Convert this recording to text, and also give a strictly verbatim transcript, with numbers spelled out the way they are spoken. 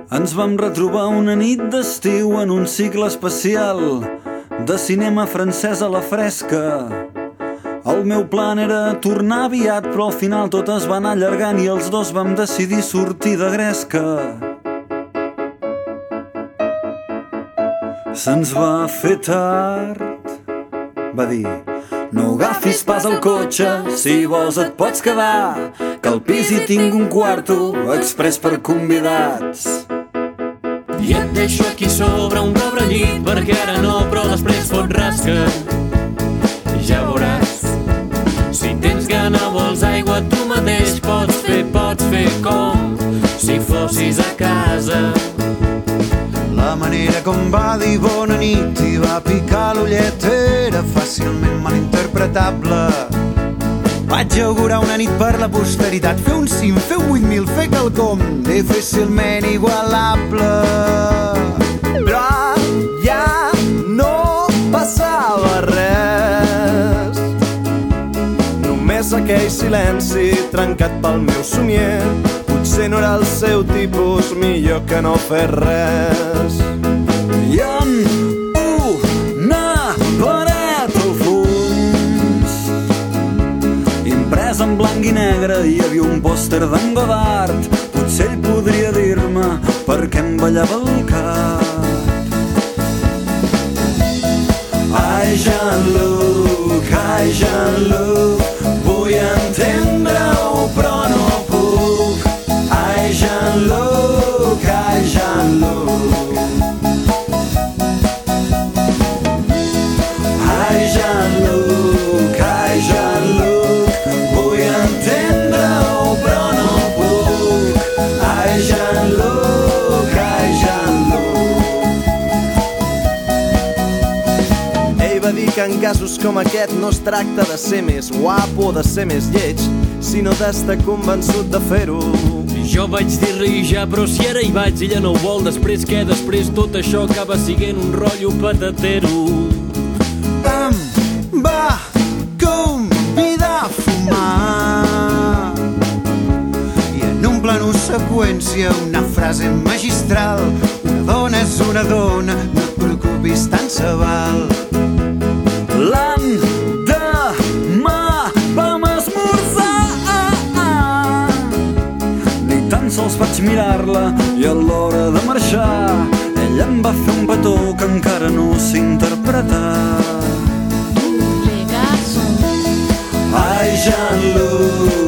Ens vam retrobar una nit d'estiu en un cicle especial de cinema francès a la fresca. El meu plan era tornar aviat, però al final tot es va anar allargant i els dos vam decidir sortir de gresca. Se'ns va fer tard, va dir: no agafis pas el cotxe, si vols et pots quedar, que al pis hi tinc un quarto express per convidats. I et deixo aquí sobre un cobrellit, perquè ara no, però després fot rasca. Ja veuràs, si tens gana vols aigua tu mateix pots fer, pots fer com si fossis a casa. La manera com va dir bona nit i va picar l'ullet era fàcilment malinterpretable. Vaig augurar una nit per la posteritat, fer un cim, fer un vuit mil, fer quelcom difícilment igualable. Però ja no passava res, només aquell silenci trencat pel meu somier. Potser no era el seu tipus, millor que no fer res. I en una paret al fons, imprès en blanc i negre, hi havia un pòster d'en Godard. Potser ell podria dir-me per què em ballava el cap. Ai, Jean-Luc, ai, Jean-Luc, vull entendre-ho però no puc. Ai, Jean-Luc, ai, Jean-Luc, ai, Jean-Luc, ai, Jean-Luc, vull entendre-ho però no puc. Ai, Jean-Luc, ai, Jean-Luc. Ell va dir que en casos com aquest no es tracta de ser més guapo o de ser més lleig, sinó d'estar convençut de fer-ho. Jo vaig dir-li ja, però si ara hi vaig ella no ho vol, després què? Després tot això acaba siguent un rotllo patatero. Em va convidar a fumar i en un plano seqüència una frase magistral: una dona és una dona, no et preocupis, tant se val. L'endemà vam esmorzar, ni tan sols vaig mirar-la i a l'hora de marxar ella em va fer un petó que encara no sé interpretar. Ai, Jean-Luc,